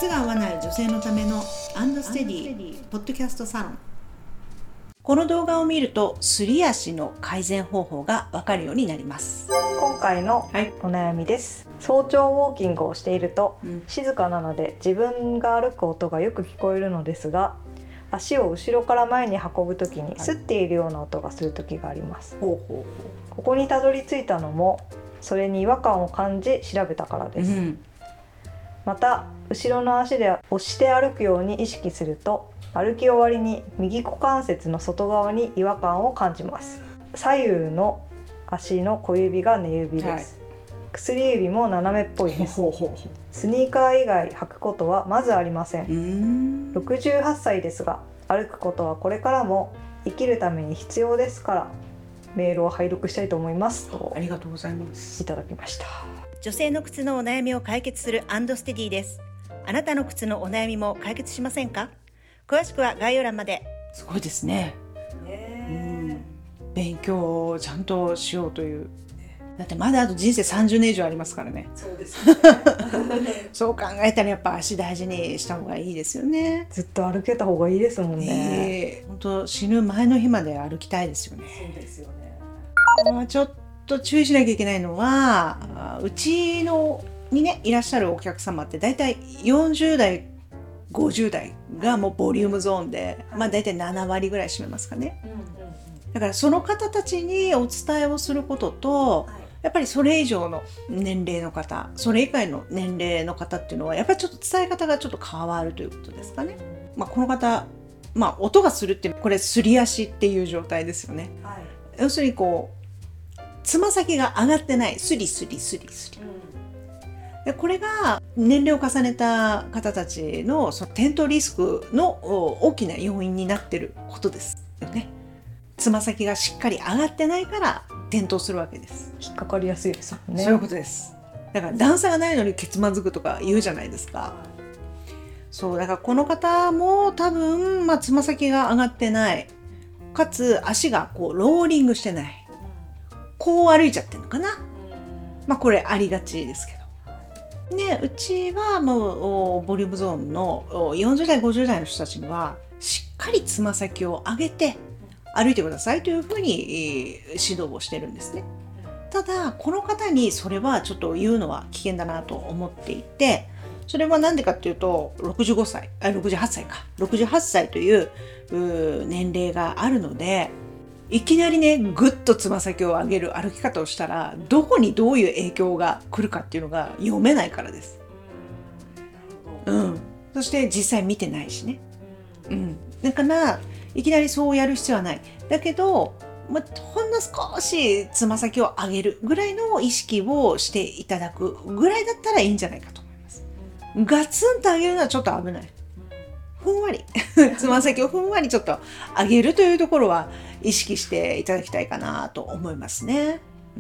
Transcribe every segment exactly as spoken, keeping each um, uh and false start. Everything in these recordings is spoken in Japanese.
靴が合わない女性のためのアンドステディポッドキャストサロン。この動画を見るとすり足の改善方法がわかるようになります。 今回のお悩みです、はい、早朝ウォーキングをしていると、うん、静かなので自分が歩く音がよく聞こえるのですが、足を後ろから前に運ぶときに擦っているような音がするときがあります、はい、ほうほうほう。ここにたどり着いたのもそれに違和感を感じ調べたからです、うん、また後ろの足で押して歩くように意識すると歩き終わりに右股関節の外側に違和感を感じます。左右の足の小指が根指です、はい、薬指も斜めっぽいです。ほうほうほう。スニーカー以外履くことはまずありません。うーん、ろくじゅうはっさいですが歩くことはこれからも生きるために必要ですからメールを拝読したいと思いますと、 ありがとうございます。 いただきました。 女性の靴のお悩みを解決するアンドステディです。あなたの靴のお悩みも解決しませんか？詳しくは概要欄まで。すごいですね。ね、うん、勉強をちゃんとしようという。だってまだあと人生さんじゅうねん以上ありますからね。そうですね。そう考えたらやっぱ足大事にした方がいいですよね。 ずっと歩けた方がいいですもんね。 えー、本当死ぬ前の日まで歩きたいですよね。 そうですよね。 まあ、ちょっと注意しなきゃいけないのは、うちのにねいらっしゃるお客様ってだいたいよんじゅうだいごじゅうだいがもうボリュームゾーンで、まあ、だいたいななわりぐらい占めますかね。だからその方たちにお伝えをすることと、やっぱりそれ以上の年齢の方、それ以外の年齢の方っていうのはやっぱりちょっと伝え方がちょっと変わるということですかね。まあ、この方、まあ、音がするってこれすり足っていう状態ですよね、はい、要するにこうつま先が上がってない、スリスリスリスリ、うん、でこれが年齢を重ねた方たちのその転倒リスクの大きな要因になっていることですよね。つま先がしっかり上がってないから転倒するわけです。 引っかかりやすいですよね。 そういうことです。だから段差がないのにケツまずくとか言うじゃないですか。そうだからこの方も多分、まあ、つま先が上がってない、かつ足がこうローリングしてない、こう歩いちゃってるのかな。まあこれありがちですけどね。うちはもうボリュームゾーンのよんじゅうだいごじゅうだいの人たちにはしっかりつま先を上げて歩いてくださいというふうに指導をしてるんですね。ただこの方にそれはちょっと言うのは危険だなと思っていて、それはなんでかっていうとろくじゅうごさい、あ、ろくじゅうはっさいか、ろくじゅうはっさいという年齢があるので、いきなりねぐっとつま先を上げる歩き方をしたらどこにどういう影響が来るかっていうのが読めないからです。うん。そして実際見てないしね。うん。だからいきなりそうやる必要はない。だけど、まあ、ほんの少しつま先を上げるぐらいの意識をしていただくぐらいだったらいいんじゃないかと思います。ガツンと上げるのはちょっと危ない。ふんわりつま先をふんわりちょっと上げるというところは意識していただきたいかなと思いますね。うん、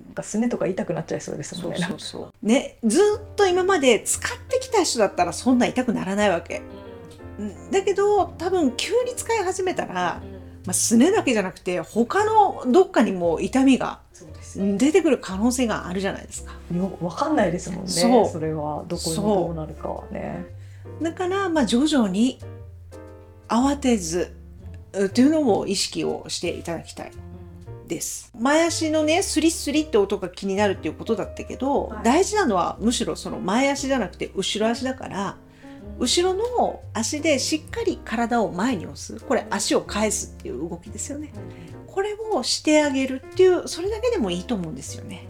すねとか痛くなっちゃいそうですもんね。 そうそうそうね。ずっと今まで使ってきた人だったらそんな痛くならないわけだけど、多分急に使い始めたら、まあ、すねだけじゃなくて他のどっかにも痛みが出てくる可能性があるじゃないですか。 よ分かんないですもんね。そ, それはどこにどうなるかはね。 だからまあ徐々に慌てずというのを意識をしていただきたいです。前足のねスリスリって音が気になるっていうことだったけど、はい、大事なのはむしろその前足じゃなくて後ろ足だから、後ろの足でしっかり体を前に押す、これ足を返すっていう動きですよね。これをしてあげるっていう、それだけでもいいと思うんですよね。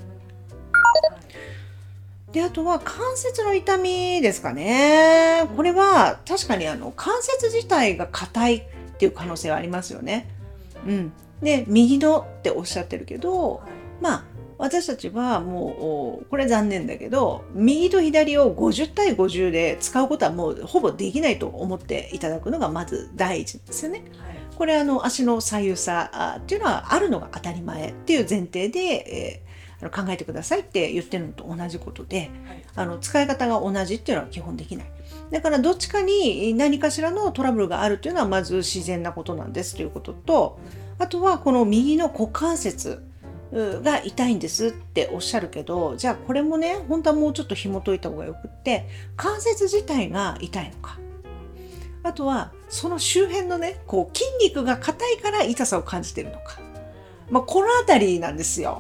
で、あとは関節の痛みですかね。これは確かにあの関節自体が硬いっていう可能性はありますよね。うん。で、右のっておっしゃってるけど、まあ私たちはもうこれ残念だけど右と左をごじゅうたいごじゅうで使うことはもうほぼできないと思っていただくのがまず第一ですよね。はい、これあの足の左右差っていうのはあるのが当たり前っていう前提で、えー考えてくださいって言ってるのと同じことで、はい、あの使い方が同じっていうのは基本できない。だからどっちかに何かしらのトラブルがあるっていうのはまず自然なことなんですということと、あとはこの右の股関節が痛いんですっておっしゃるけど、じゃあこれもね本当はもうちょっと紐解いた方がよくって、関節自体が痛いのか、あとはその周辺のねこう筋肉が硬いから痛さを感じてるのか、まあ、このあたりなんですよ。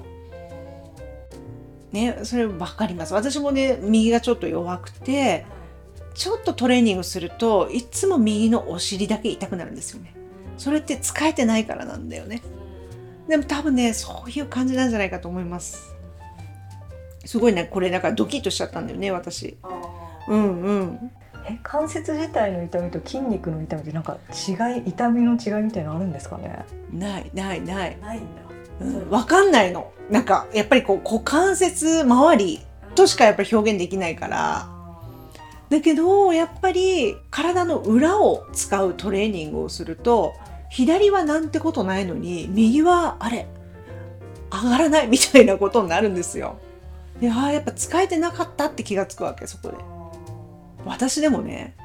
ね、それ分かります。私もね右がちょっと弱くて、ちょっとトレーニングするといつも右のお尻だけ痛くなるんですよね。それって使えてないからなんだよね。でも多分ねそういう感じなんじゃないかと思います。すごいねこれなんかドキッとしちゃったんだよね私。うんうん。 え、関節自体の痛みと筋肉の痛みってなんか違い、痛みの違いみたいなのあるんですかね？ ないないない。 ないんだ。 うん、分かんないの。なんかやっぱりこう股関節周りとしかやっぱり表現できないから。だけどやっぱり体の裏を使うトレーニングをすると、左はなんてことないのに右はあれ上がらないみたいなことになるんですよ。で、ああやっぱ使えてなかったって気がつくわけ、そこで。私でもね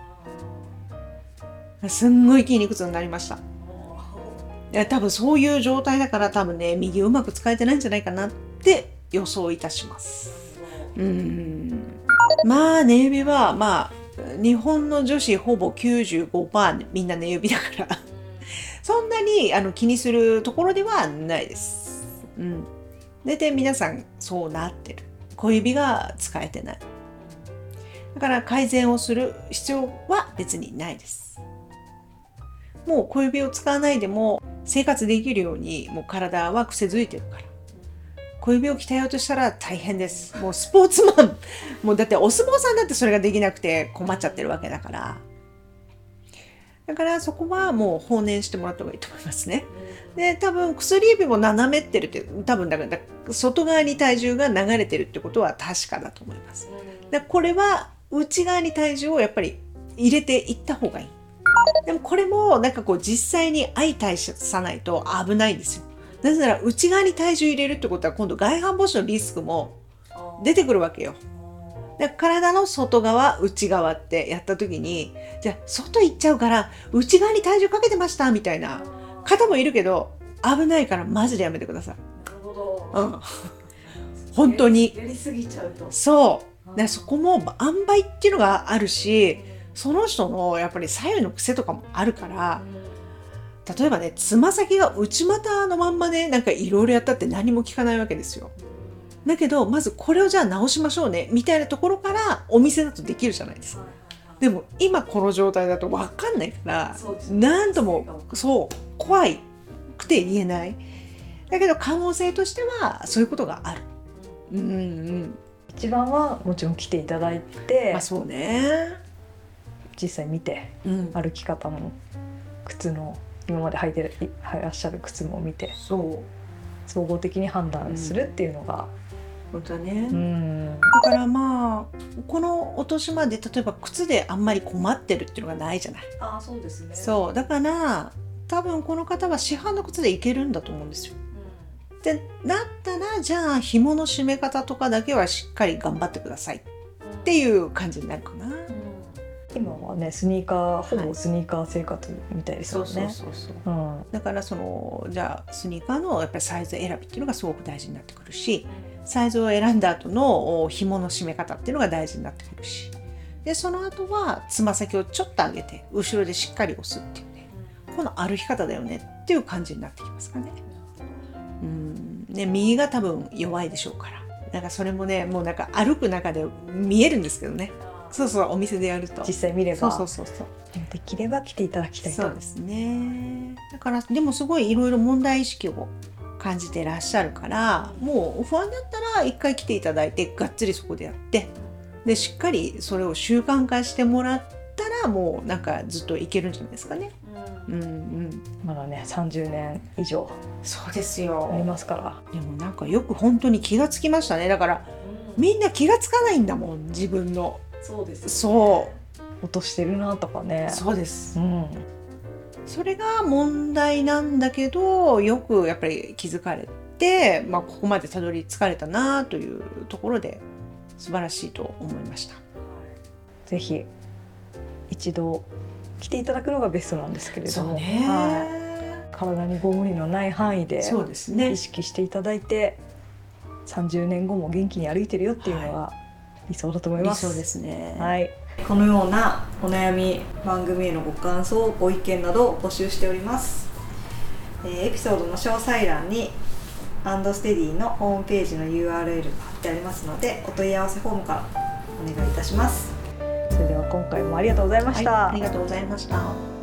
すんごい筋肉痛になりました。いや多分そういう状態だから、多分ね右うまく使えてないんじゃないかなって予想いたします。うーん、まあ寝指はまあ日本の女子ほぼ きゅうじゅうごパーセント みんな寝指だからそんなにあの気にするところではないです。うん。大体皆さんそうなってる。小指が使えてない。だから改善をする必要は別にないです。もう小指を使わないでも生活できるようにもう体は癖づいてるから。小指を鍛えようとしたら大変です。もうスポーツマン、もうだってお相撲さんだってそれができなくて困っちゃってるわけだから。だからそこはもう放念してもらった方がいいと思いますね。で、多分薬指も斜めってるって、多分だから外側に体重が流れてるってことは確かだと思います。で、これは内側に体重をやっぱり入れていった方がいい。でもこれもなんかこう実際に相対さないと危ないんですよ。なぜなら内側に体重入れるってことは今度外反母趾のリスクも出てくるわけよ。だから体の外側内側ってやった時に、じゃあ外行っちゃうから内側に体重かけてましたみたいな方もいるけど、危ないからマジでやめてください。 なるほど。 うん、本当にやりすぎちゃうと。 そう。でそこも塩梅っていうのがあるし、その人のやっぱり左右の癖とかもあるから、例えばねつま先が内股のまんまでなんかいろいろやったって何も効かないわけですよ。だけどまずこれをじゃあ直しましょうねみたいなところからお店だとできるじゃないですか。でも今この状態だと分かんないから、何ともそう怖いくて言えない。だけど可能性としてはそういうことがある。うんうん。 一番はもちろん来ていただいて、 まあそうね。 実際見て、 うん、 歩き方も靴の今まで履いてる履いらっしゃる靴も見て、 そう総合的に判断するっていうのが、 うん、本当だね。 うん、 だからまあこのお年まで例えば靴であんまり困ってるっていうのがないじゃない。 ああそうですね。 そうだから多分この方は市販の靴でいけるんだと思うんですよ。でだったらじゃあ紐の締め方とかだけはしっかり頑張ってくださいっていう感じになるかな。 今はねスニーカー、ほぼスニーカー生活みたいですよね。 そうそうそうそう、うん、だからそのじゃあスニーカーのやっぱりサイズ選びっていうのがすごく大事になってくるし、サイズを選んだ後の紐の締め方っていうのが大事になってくるし、でその後はつま先をちょっと上げて後ろでしっかり押すっていうね、この歩き方だよねっていう感じになってきますかね。うんね、右が多分弱いでしょうから、なんかそれもねもうなんか歩く中で見えるんですけどね。そうそう、お店でやると実際見れば、 そうそうそうそう、 できれば来ていただきたいと。 そうですね。だからでもすごいいろいろ問題意識を感じてらっしゃるから、もう不安だったら一回来ていただいてがっつりそこでやって、でしっかりそれを習慣化してもらったらもうなんかずっといけるんじゃないですかね。うんうん、 まだねさんじゅうねん以上そうですよありますから。 でもなんかよく本当に気がつきましたね。だからみんな気がつかないんだもん、自分の。 そうです、ね、 そう落としてるなとかね。 そうです、 うん、 それが問題なんだけど、よくやっぱり気づかれて、まあ、ここまでたどり着かれたなというところで素晴らしいと思いました。 ぜひ一度来ていただくのがベストなんですけれども、 そうね、 はい、 体にご無理のない範囲でそうですね意識していただいて、さんじゅうねんごも元気に歩いてるよっていうのが理想だと思います。 理想ですね。 はい、このようなお悩み、番組へのご感想、ご意見などを募集しております。えー、エピソードの詳細欄にアンドステディのホームページの ユーアールエルが貼ってありますので、お問い合わせフォームからお願いいたします。それでは今回もありがとうございました。 はい、ありがとうございました。